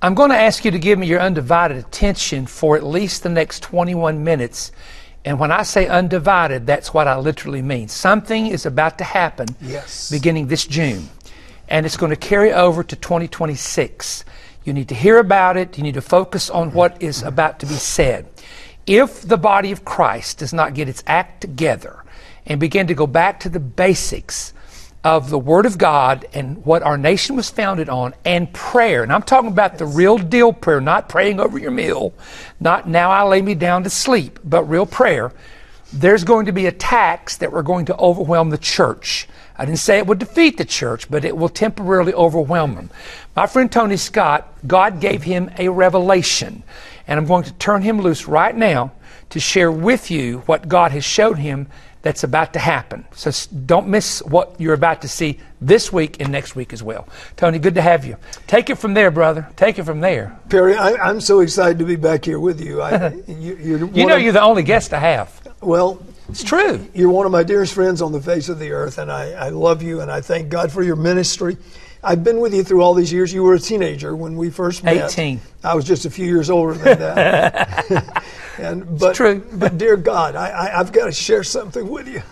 I'm going to ask you to give me your undivided attention for at least the next 21 minutes. And when I say undivided, that's what I literally mean. Something is about to happen beginning this June. And it's going to carry over to 2026. You need to hear about it. You need to focus on what is about to be said. If the body of Christ does not get its act together and begin to go back to the basics of the Word of God and what our nation was founded on, and prayer, and I'm talking about the real deal prayer, not praying over your meal, not now I lay me down to sleep, but real prayer, there's going to be attacks that were going to overwhelm the church. I didn't say it would defeat the church, but it will temporarily overwhelm them. My friend Tony Scott, God gave him a revelation, and I'm going to turn him loose right now to share with you what God has showed him that's about to happen. So don't miss what you're about to see this week and next week as well. Tony, good to have you. Take it from there, brother. Take it from there. Perry, I'm so excited to be back here with you. You're the only guest I have. Well, it's true. You're one of my dearest friends on the face of the earth, and I love you, and I thank God for your ministry. I've been with you through all these years. You were a teenager when we first met. 18. I was just a few years older than that. But, it's true. But dear God, I've got to share something with you.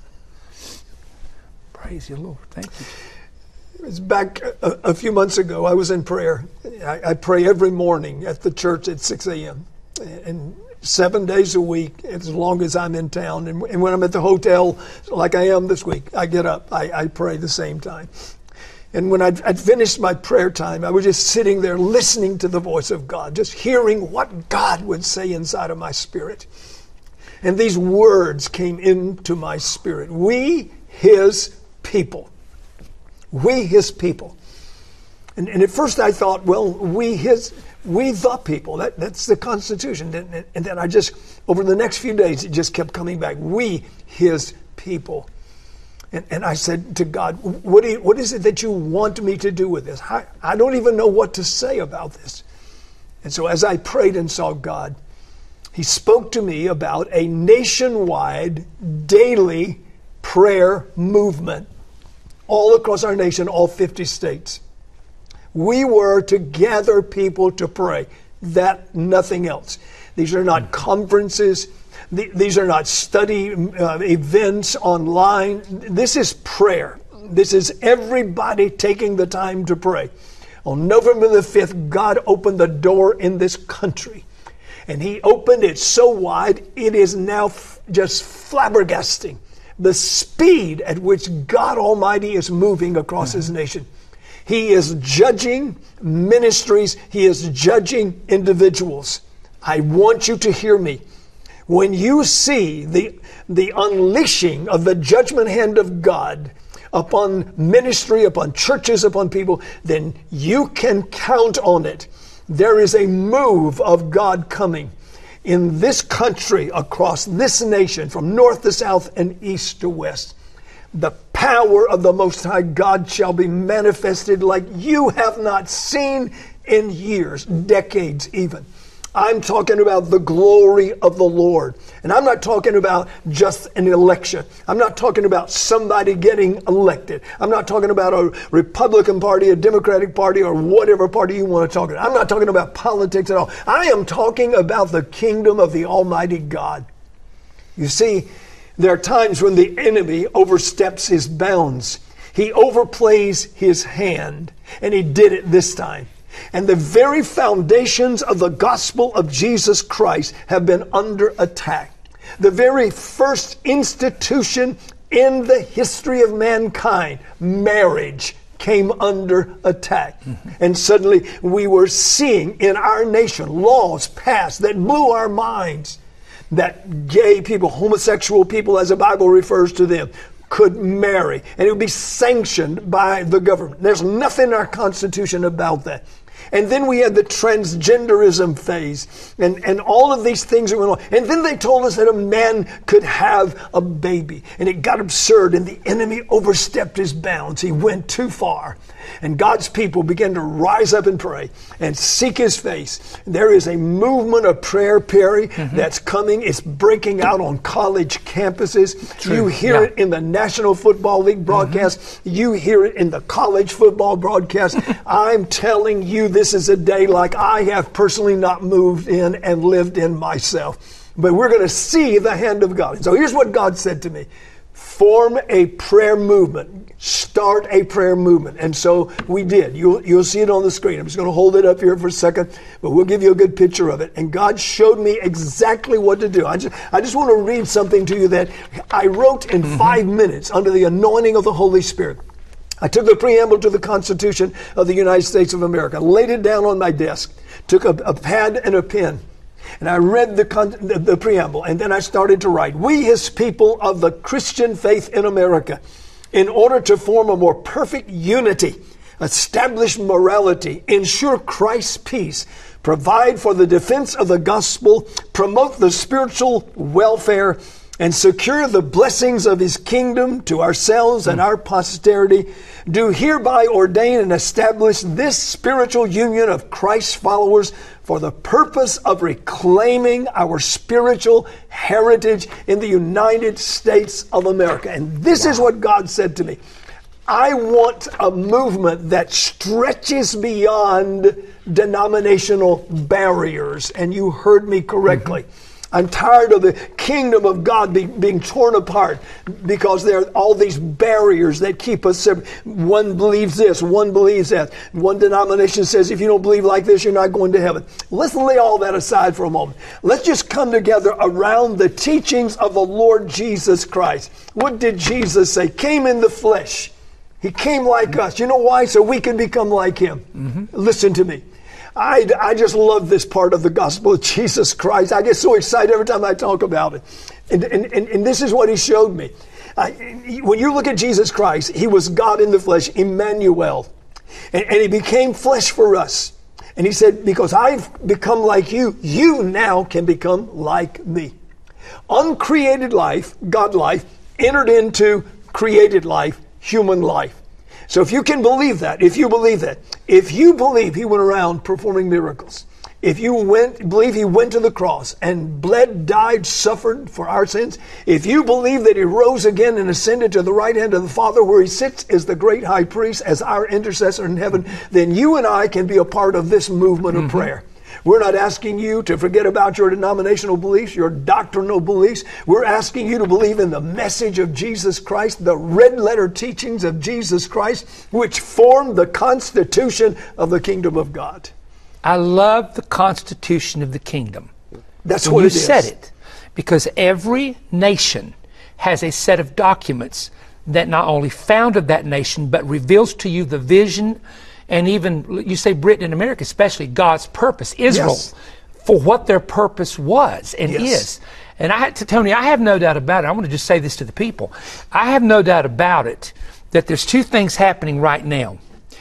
Praise you, Lord. Thank you. It was back a few months ago. I was in prayer. I pray every morning at the church at 6 a.m. and 7 days a week, as long as I'm in town. And when I'm at the hotel, like I am this week, I get up. I pray the same time. And when I'd finished my prayer time, I was just sitting there listening to the voice of God, just hearing what God would say inside of my spirit. And these words came into my spirit. We, His people. We, His people. And at first I thought, well, we the people. That's the Constitution. And then I just, over the next few days, it just kept coming back. We, His people. And I said to God, what is it that you want me to do with this? I don't even know what to say about this. And so as I prayed and saw God, He spoke to me about a nationwide, daily prayer movement all across our nation, all 50 states. We were to gather people to pray, that nothing else. These are not conferences. These are not study events online. This is prayer. This is everybody taking the time to pray. On November the 5th, God opened the door in this country. And He opened it so wide, it is now just flabbergasting. The speed at which God Almighty is moving across His nation. He is judging ministries. He is judging individuals. I want you to hear me. When you see the unleashing of the judgment hand of God upon ministry, upon churches, upon people, then you can count on it. There is a move of God coming in this country, across this nation, from north to south and east to west. The power of the Most High God shall be manifested like you have not seen in years, decades even. I'm talking about the glory of the Lord. And I'm not talking about just an election. I'm not talking about somebody getting elected. I'm not talking about a Republican Party, a Democratic Party, or whatever party you want to talk about. I'm not talking about politics at all. I am talking about the kingdom of the Almighty God. You see, there are times when the enemy oversteps his bounds. He overplays his hand. And he did it this time. And the very foundations of the gospel of Jesus Christ have been under attack. The very first institution in the history of mankind, marriage, came under attack. And suddenly we were seeing in our nation laws passed that blew our minds, that gay people, homosexual people, as the Bible refers to them, could marry. And it would be sanctioned by the government. There's nothing in our Constitution about that. And then we had the transgenderism phase and all of these things that went on. And then they told us that a man could have a baby. And it got absurd and the enemy overstepped his bounds. He went too far. and God's people begin to rise up and pray and seek His face. There is a movement of prayer, Perry, that's coming. It's breaking out on college campuses. True. You hear it in the National Football League broadcast. You hear it in the college football broadcast. I'm telling you, this is a day like I have personally not moved in and lived in myself. But we're going to see the hand of God. And so here's what God said to me. Form a prayer movement. Start a prayer movement. And so we did. You'll see it on the screen. I'm just going to hold it up here for a second, but we'll give you a good picture of it. And God showed me exactly what to do. I just want to read something to you that I wrote in 5 minutes under the anointing of the Holy Spirit. I took the preamble to the Constitution of the United States of America, laid it down on my desk, took a pad and a pen, and I read the preamble, and then I started to write. We, His people of the Christian faith in America, in order to form a more perfect unity, establish morality, ensure Christ's peace, provide for the defense of the gospel, promote the spiritual welfare, and secure the blessings of His kingdom to ourselves and our posterity, do hereby ordain and establish this spiritual union of Christ's followers for the purpose of reclaiming our spiritual heritage in the United States of America. And this is what God said to me. I want a movement that stretches beyond denominational barriers. And you heard me correctly. I'm tired of the kingdom of God being torn apart because there are all these barriers that keep us separate. One believes this, one believes that. One denomination says if you don't believe like this, you're not going to heaven. Let's lay all that aside for a moment. Let's just come together around the teachings of the Lord Jesus Christ. What did Jesus say? Came in the flesh. He came like us. You know why? So we can become like Him. Listen to me. I just love this part of the gospel of Jesus Christ. I get so excited every time I talk about it. And this is what He showed me. When you look at Jesus Christ, He was God in the flesh, Emmanuel. And He became flesh for us. And He said, because I've become like you, you now can become like me. Uncreated life, God life, entered into created life, human life. So if you can believe that, if you believe He went around performing miracles, if you believe He went to the cross and bled, died, suffered for our sins, if you believe that He rose again and ascended to the right hand of the Father where He sits as the great high priest, as our intercessor in heaven, then you and I can be a part of this movement of prayer. We're not asking you to forget about your denominational beliefs, your doctrinal beliefs. We're asking you to believe in the message of Jesus Christ, the red letter teachings of Jesus Christ, which form the constitution of the kingdom of God. I love the constitution of the kingdom. That's what it is. You said it. Because every nation has a set of documents that not only founded that nation, but reveals to you the vision. And even, you say Britain and America, especially God's purpose, Israel, for what their purpose was and is. And Tony, I have no doubt about it. I want to just say this to the people. I have no doubt about it that there's two things happening right now.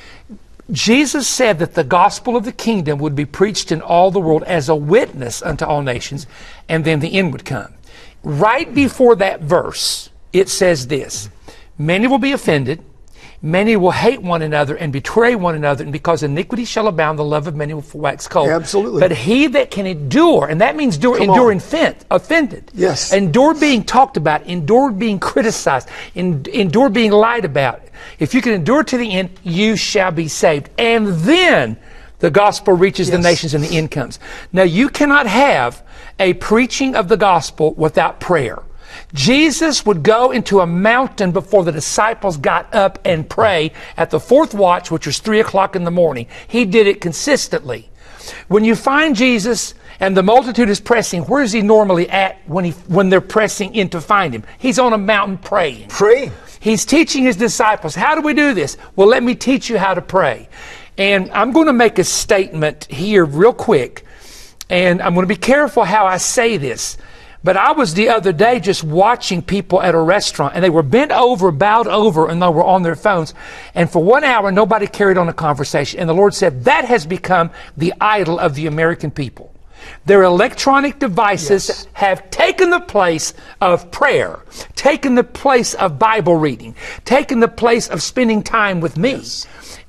Jesus said that the gospel of the kingdom would be preached in all the world as a witness unto all nations, and then the end would come. Right before that verse, it says this: many will be offended, many will hate one another and betray one another, and because iniquity shall abound, the love of many will wax cold. Absolutely. But he that can endure, and that means endure offended. Yes. Endure being talked about, endure being criticized, endure being lied about. If you can endure to the end, you shall be saved. And then the gospel reaches the nations and the end comes. Now, you cannot have a preaching of the gospel without prayer. Jesus would go into a mountain before the disciples got up and pray at the fourth watch, which was 3 o'clock in the morning. He did it consistently. When you find Jesus and the multitude is pressing, where is He normally at when they're pressing in to find Him? He's on a mountain praying. Praying. He's teaching His disciples. How do we do this? Well, let me teach you how to pray. And I'm going to make a statement here real quick. And I'm going to be careful how I say this. But I was the other day just watching people at a restaurant, and they were bent over, bowed over, and they were on their phones. And for 1 hour, nobody carried on a conversation. And the Lord said, that has become the idol of the American people. Their electronic devices have taken the place of prayer, taken the place of Bible reading, taken the place of spending time with me.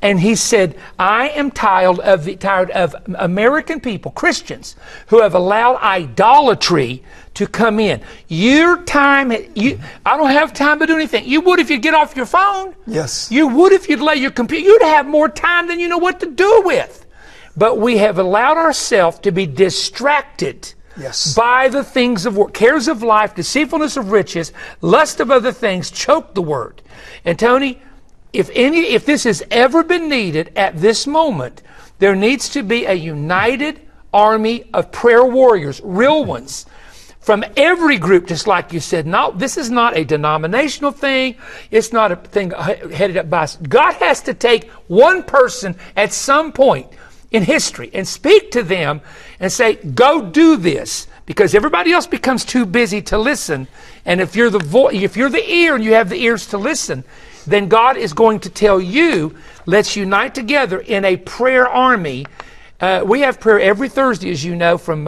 And he said, I am tired of American people, Christians, who have allowed idolatry to come in. Your time, I don't have time to do anything. You would if you'd get off your phone. Yes. You would if you'd lay your computer. You'd have more time than you know what to do with. But we have allowed ourselves to be distracted by the things of work, cares of life, deceitfulness of riches, lust of other things, choke the word. And Tony, if this has ever been needed at this moment, there needs to be a united army of prayer warriors, real ones, from every group, just like you said. No, this is not a denominational thing. It's not a thing headed up by us. God has to take one person at some point in history and speak to them and say, go do this, because everybody else becomes too busy to listen. And if you're the ear and you have the ears to listen, then God is going to tell you, let's unite together in a prayer army. We have prayer every Thursday, as you know, from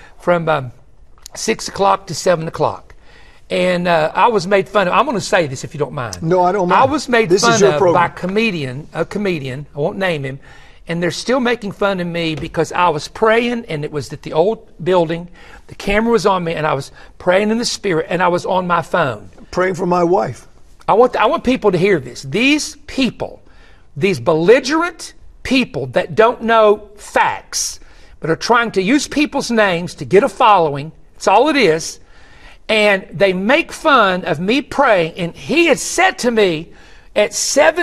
6 o'clock to 7 o'clock. And I was made fun of. I'm going to say this if you don't mind. No, I don't mind. I was made fun of by a comedian, I won't name him, and they're still making fun of me because I was praying, and it was at the old building. The camera was on me, and I was praying in the Spirit, and I was on my phone. Praying for my wife. I want people to hear this. These people, these belligerent people that don't know facts, but are trying to use people's names to get a following, that's all it is, and they make fun of me praying, and he had said to me at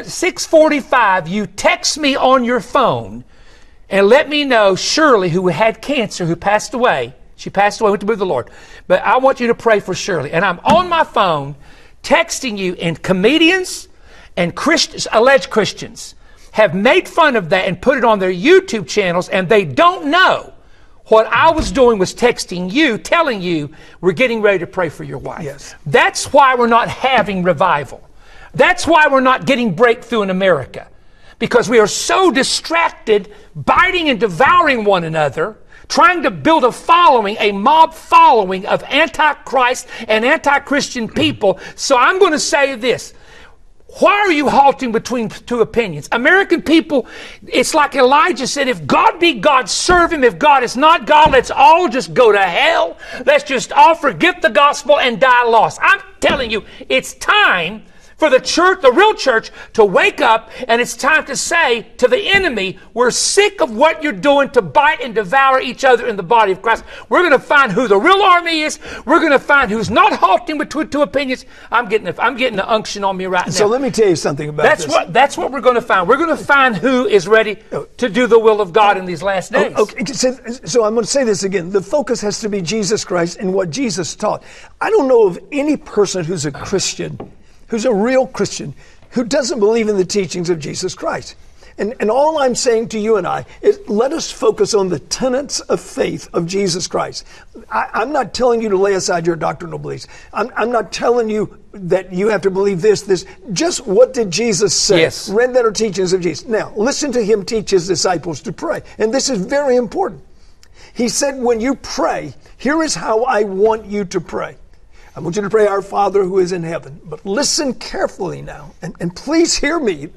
6:45, you text me on your phone and let me know Shirley, who had cancer, who passed away. She passed away, went to be with the Lord. But I want you to pray for Shirley. And I'm on my phone texting you, and comedians and Christians, alleged Christians, have made fun of that and put it on their YouTube channels, and they don't know what I was doing was texting you, telling you we're getting ready to pray for your wife. Yes. That's why we're not having revival. That's why we're not getting breakthrough in America, because we are so distracted, biting and devouring one another, trying to build a following, a mob following of anti-Christ and anti-Christian people. So I'm going to say this. Why are you halting between two opinions? American people, it's like Elijah said, if God be God, serve him. If God is not God, let's all just go to hell. Let's just all forget the gospel and die lost. I'm telling you, it's time for the church, the real church, to wake up, and it's time to say to the enemy, we're sick of what you're doing to bite and devour each other in the body of Christ. We're going to find who the real army is. We're going to find who's not halting between two opinions. I'm getting the unction on me right now. So let me tell you something about this. That's what we're going to find. We're going to find who is ready to do the will of God in these last days. Okay, so I'm going to say this again. The focus has to be Jesus Christ and what Jesus taught. I don't know of any person who's a Christian, who's a real Christian, who doesn't believe in the teachings of Jesus Christ. And all I'm saying to you and I is let us focus on the tenets of faith of Jesus Christ. I'm not telling you to lay aside your doctrinal beliefs. I'm not telling you that you have to believe this. Just what did Jesus say? Yes. Red letter teachings of Jesus. Now, listen to him teach his disciples to pray. And this is very important. He said, when you pray, here is how I want you to pray. I want you to pray, Our Father who is in heaven. But listen carefully now, and please hear me.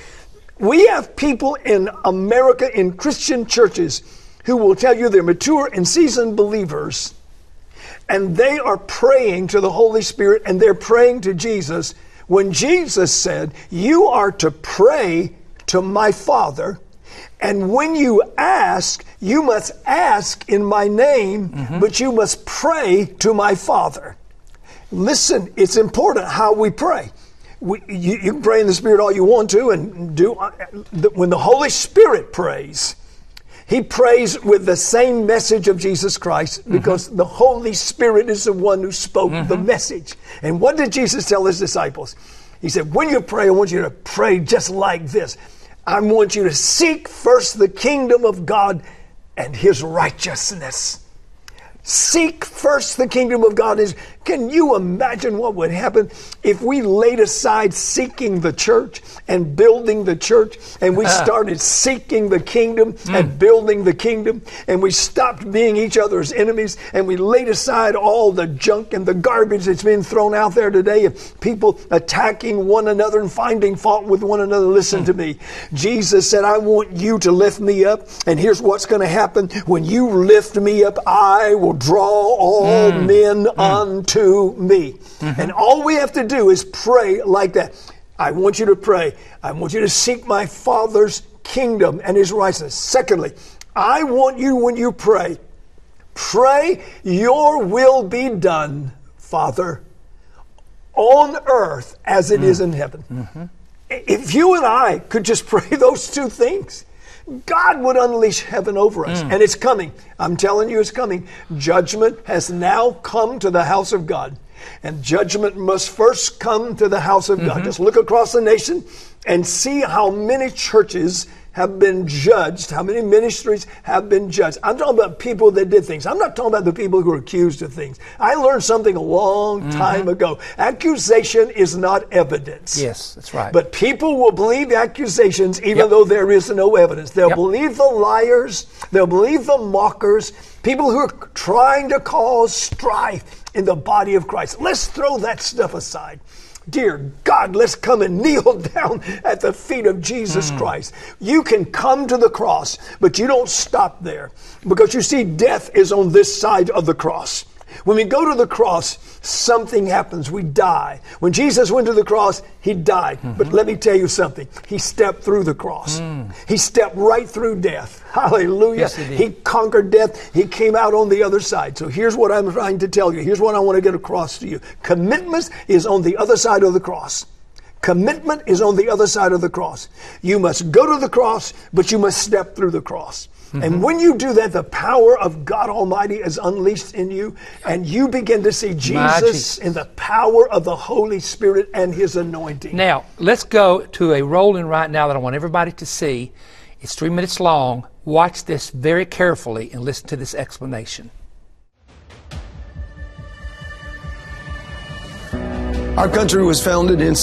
We have people in America, in Christian churches, who will tell you they're mature and seasoned believers, and they are praying to the Holy Spirit, and they're praying to Jesus, when Jesus said, you are to pray to my Father, and when you ask, you must ask in my name, but you must pray to my Father. Listen, it's important how we pray. You can pray in the Spirit all you want to, and when the Holy Spirit prays, he prays with the same message of Jesus Christ, because the Holy Spirit is the one who spoke the message. And what did Jesus tell his disciples? He said, when you pray, I want you to pray just like this. I want you to seek first the kingdom of God and his righteousness. Seek first the kingdom of God. Can you imagine what would happen if we laid aside seeking the church and building the church, and we started seeking the kingdom and building the kingdom, and we stopped being each other's enemies, and we laid aside all the junk and the garbage that's been thrown out there today of people attacking one another and finding fault with one another? Listen to me. Jesus said, I want you to lift me up, and here's what's going to happen. When you lift me up, I will draw all men unto me. And all we have to do is pray like that. I want you to pray. I want you to seek my Father's kingdom and his righteousness. Secondly, I want you, when you pray, pray, your will be done, Father, on earth as it is in heaven. If you and I could just pray those two things, God would unleash heaven over us. And it's coming. I'm telling you, it's coming. Judgment has now come to the house of God. And judgment must first come to the house of God. Just look across the nation and see how many churches have been judged, how many ministries have been judged. I'm talking about people that did things. I'm not talking about the people who are accused of things. I learned something a long time ago. Accusation is not evidence. Yes, that's right. But people will believe accusations even though there is no evidence. They'll believe the liars. They'll believe the mockers. People who are trying to cause strife in the body of Christ. Let's throw that stuff aside. Dear God, let's come and kneel down at the feet of Jesus Christ. You can come to the cross, but you don't stop there. Because you see, death is on this side of the cross. When we go to the cross, something happens. We die. When Jesus went to the cross, he died. But let me tell you something. He stepped through the cross. He stepped right through death. Hallelujah. Yes, he did. He conquered death. He came out on the other side. So here's what I'm trying to tell you. Here's what I want to get across to you. Commitment is on the other side of the cross. Commitment is on the other side of the cross. You must go to the cross, but you must step through the cross. And when you do that, the power of God Almighty is unleashed in you, and you begin to see Jesus in the power of the Holy Spirit and his anointing. Now, let's go to a roll-in right now that I want everybody to see. It's 3 minutes long. Watch this very carefully and listen to this explanation. Our country was founded in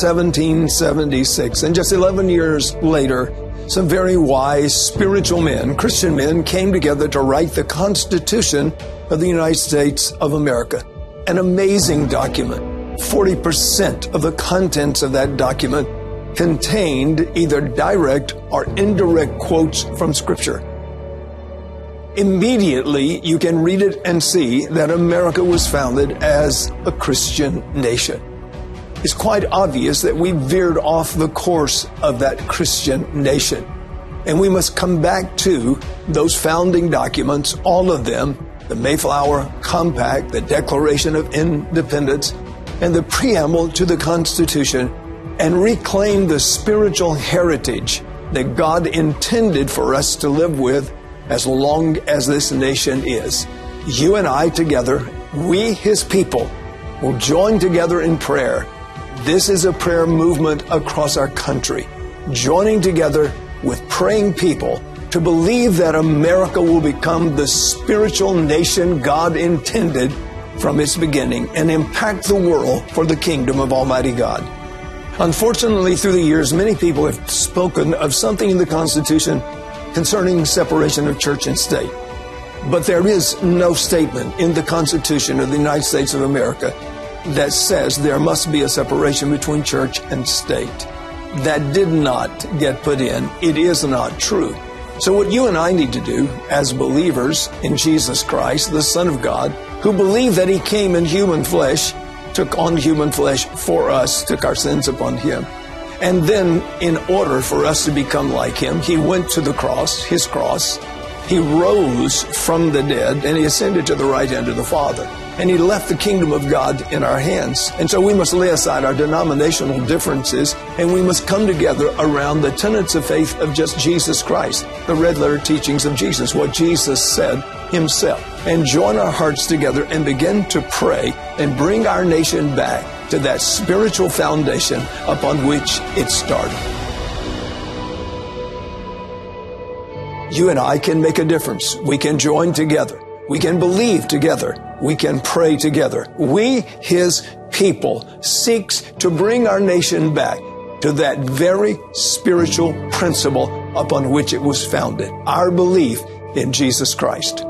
1776, and just 11 years later, some very wise spiritual men, Christian men, came together to write the Constitution of the United States of America. An amazing document. 40% of the contents of that document contained either direct or indirect quotes from Scripture. Immediately, you can read it and see that America was founded as a Christian nation. It's quite obvious that we veered off the course of that Christian nation. And we must come back to those founding documents, all of them, the Mayflower Compact, the Declaration of Independence, and the preamble to the Constitution, and reclaim the spiritual heritage that God intended for us to live with as long as this nation is. You and I together, we, his people, will join together in prayer. This is a prayer movement across our country, joining together with praying people to believe that America will become the spiritual nation God intended from its beginning and impact the world for the kingdom of Almighty God. Unfortunately, through the years, many people have spoken of something in the Constitution concerning separation of church and state. But there is no statement in the Constitution of the United States of America that says there must be a separation between church and state. That did not get put in. It is not true. So what you and I need to do as believers in Jesus Christ, the Son of God, who believe that he came in human flesh, took on human flesh for us, took our sins upon him. And then in order for us to become like him, he went to the cross, his cross. He rose from the dead and he ascended to the right hand of the Father. And he left the kingdom of God in our hands. And so we must lay aside our denominational differences and we must come together around the tenets of faith of just Jesus Christ, the red letter teachings of Jesus, what Jesus said himself, and join our hearts together and begin to pray and bring our nation back to that spiritual foundation upon which it started. You and I can make a difference. We can join together. We can believe together. We can pray together. We, His people, seeks to bring our nation back to that very spiritual principle upon which it was founded, our belief in Jesus Christ.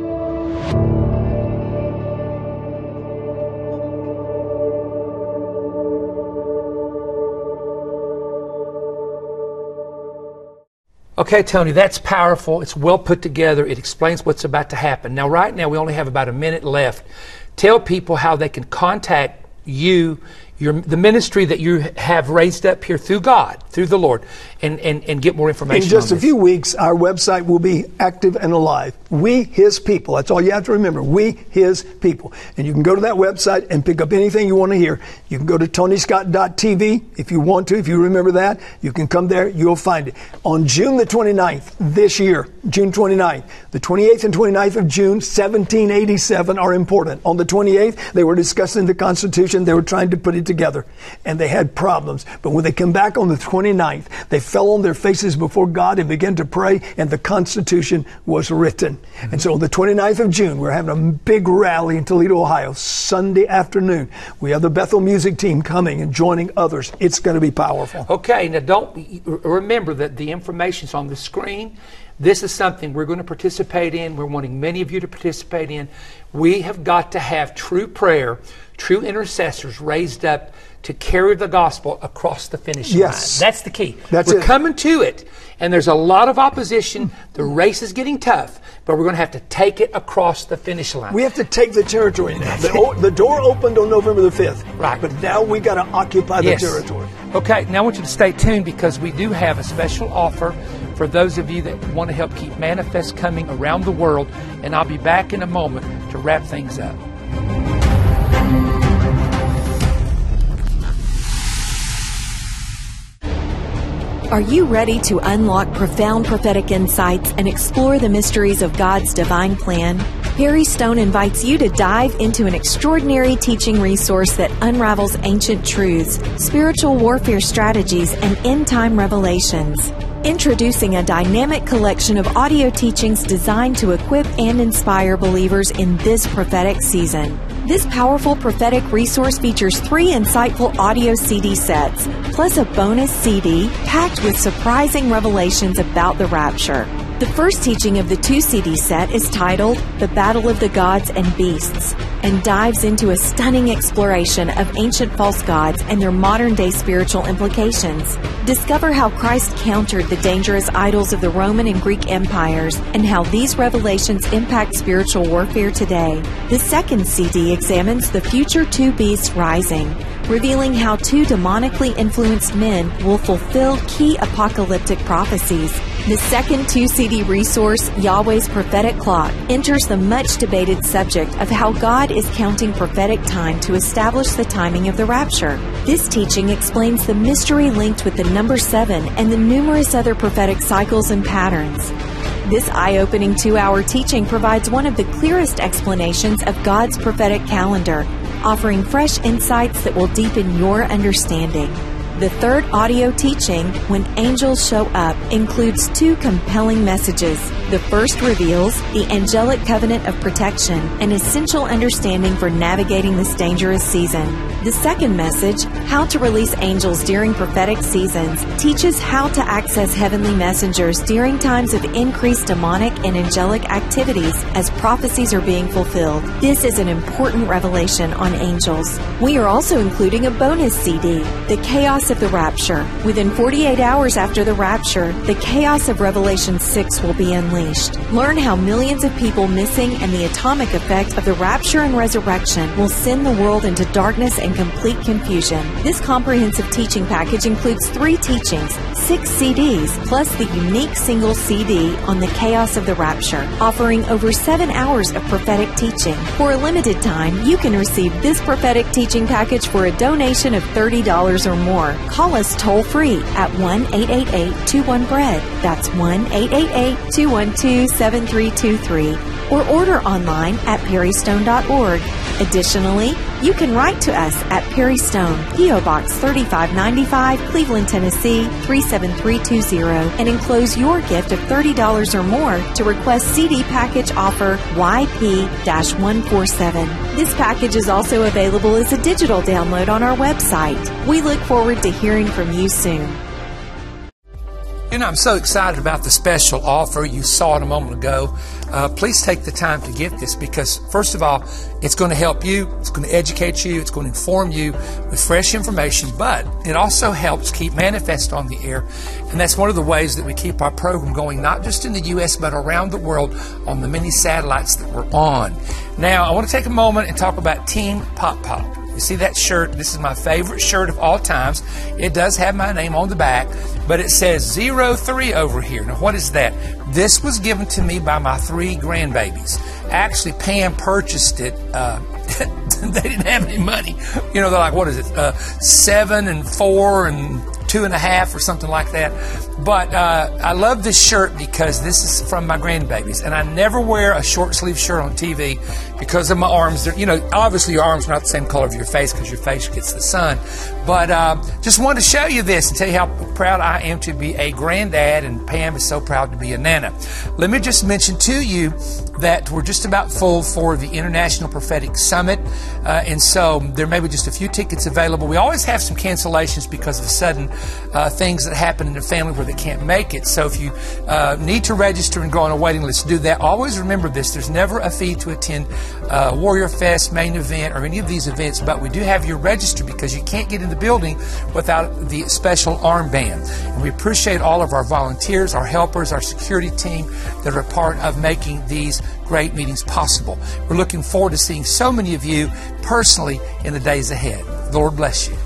Okay, Tony, that's powerful. It's well put together. It explains what's about to happen. Now, right now, we only have about a minute left. Tell people how they can contact you, the ministry that you have raised up here through God, through the Lord, and get more information. In just a few weeks, our website will be active and alive. We, His people. That's all you have to remember. We, His people. And you can go to that website and pick up anything you want to hear. You can go to tonyscott.tv if you want to, if you remember that. You can come there. You'll find it. On June the 29th this year, June 29th, the 28th and 29th of June, 1787 are important. On the 28th, they were discussing the Constitution. They were trying to put it together, and they had problems. But when they came back on the 29th, they fell on their faces before God and began to pray, and the Constitution was written. And so on the 29th of June, we're having a big rally in Toledo, Ohio, Sunday afternoon. We have the Bethel music team coming and joining others. It's going to be powerful. Okay, now don't remember that the information's on the screen. This is something we're going to participate in. We're wanting many of you to participate in. We have got to have true prayer, true intercessors raised up to carry the gospel across the finish line. That's the key. We're coming to it, and there's a lot of opposition. The race is getting tough, but we're going to have to take it across the finish line. We have to take the territory now. The door opened on November the 5th. Right. But now we got to occupy the territory. Okay, now I want you to stay tuned because we do have a special offer for those of you that want to help keep Manifest coming around the world, and I'll be back in a moment to wrap things up. Are you ready to unlock profound prophetic insights and explore the mysteries of God's divine plan? Perry Stone invites you to dive into an extraordinary teaching resource that unravels ancient truths, spiritual warfare strategies, and end-time revelations. Introducing a dynamic collection of audio teachings designed to equip and inspire believers in this prophetic season. This powerful prophetic resource features 3 insightful audio CD sets, plus a bonus CD packed with surprising revelations about the rapture. The first teaching of the 2 CD set is titled The Battle of the Gods and Beasts, and dives into a stunning exploration of ancient false gods and their modern-day spiritual implications. Discover how Christ countered the dangerous idols of the Roman and Greek empires and how these revelations impact spiritual warfare today. The second CD examines the future 2 beasts rising, revealing how 2 demonically influenced men will fulfill key apocalyptic prophecies. The second 2 CD resource, Yahweh's Prophetic Clock, enters the much-debated subject of how God is counting prophetic time to establish the timing of the rapture. This teaching explains the mystery linked with the number 7 and the numerous other prophetic cycles and patterns. This eye-opening 2-hour teaching provides one of the clearest explanations of God's prophetic calendar, offering fresh insights that will deepen your understanding. The third audio teaching, When Angels Show Up, includes 2 compelling messages. The first reveals the angelic covenant of protection, an essential understanding for navigating this dangerous season. The second message, How to Release Angels During Prophetic Seasons, teaches how to access heavenly messengers during times of increased demonic and angelic activities as prophecies are being fulfilled. This is an important revelation on angels. We are also including a bonus CD, The Chaos of the Rapture. Within 48 hours after the rapture, the chaos of Revelation 6 will be unleashed. Learn how millions of people missing and the atomic effect of the rapture and resurrection will send the world into darkness and complete confusion. This comprehensive teaching package includes 3 teachings, 6 CDs, plus the unique single CD on the chaos of the rapture, offering over 7 hours of prophetic teaching. For a limited time, you can receive this prophetic teaching package for a donation of $30 or more. Call us toll-free at 1-888-21-BREAD. That's 1-888-212-7323. Or order online at perrystone.org. Additionally, you can write to us at Perry Stone, P.O. Box 3595, Cleveland, Tennessee 37320, and enclose your gift of $30 or more to request CD package offer YP-147. This package is also available as a digital download on our website. We look forward to hearing from you soon. You know, I'm so excited about the special offer. You saw it a moment ago. Please take the time to get this because, first of all, it's going to help you, it's going to educate you, it's going to inform you with fresh information, but it also helps keep Manifest on the air. And that's one of the ways that we keep our program going, not just in the U.S., but around the world on the many satellites that we're on. Now, I want to take a moment and talk about Team Pop Pop. You see that shirt? This is my favorite shirt of all times. It does have my name on the back, but it says 03 over here. Now, what is that? This was given to me by my 3 grandbabies. Actually, Pam purchased it. They didn't have any money. You know, they're like, what is it? 7 and 4 and 2.5 or something like that. But I love this shirt because this is from my grandbabies. And I never wear a short sleeve shirt on TV because of my arms. You know, obviously your arms are not the same color of your face because your face gets the sun. But just wanted to show you this and tell you how proud I am to be a granddad, and Pam is so proud to be a nana. Let me just mention to you that we're just about full for the International Prophetic Summit, and so there may be just a few tickets available. We always have some cancellations because of sudden things that happen in the family where they can't make it. So if you need to register and go on a waiting list, do that. Always remember this: there's never a fee to attend Warrior Fest, Main Event, or any of these events, but we do have you register because you can't get in the building without the special armband. And we appreciate all of our volunteers, our helpers, our security team that are a part of making these great meetings possible. We're looking forward to seeing so many of you personally in the days ahead. The Lord bless you.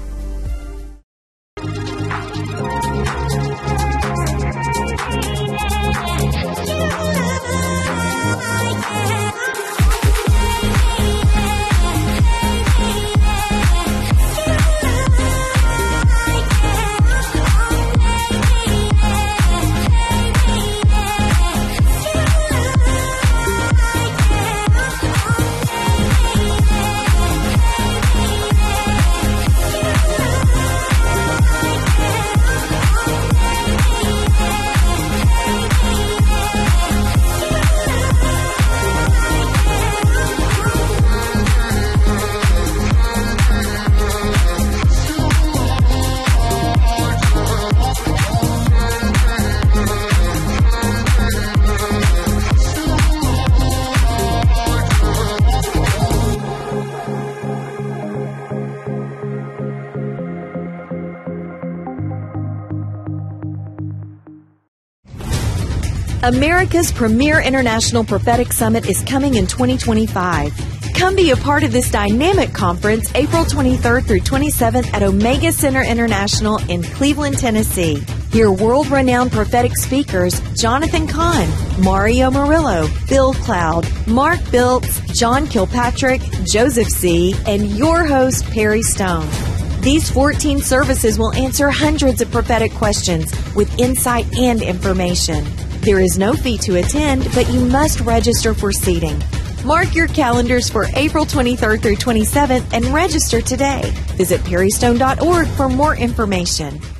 America's premier international prophetic summit is coming in 2025. Come be a part of this dynamic conference April 23rd through 27th at Omega Center International in Cleveland, Tennessee. Hear world-renowned prophetic speakers Jonathan Kahn, Mario Murillo, Bill Cloud, Mark Biltz, John Kilpatrick, Joseph C., and your host, Perry Stone. These 14 services will answer hundreds of prophetic questions with insight and information. There is no fee to attend, but you must register for seating. Mark your calendars for April 23rd through 27th and register today. Visit perrystone.org for more information.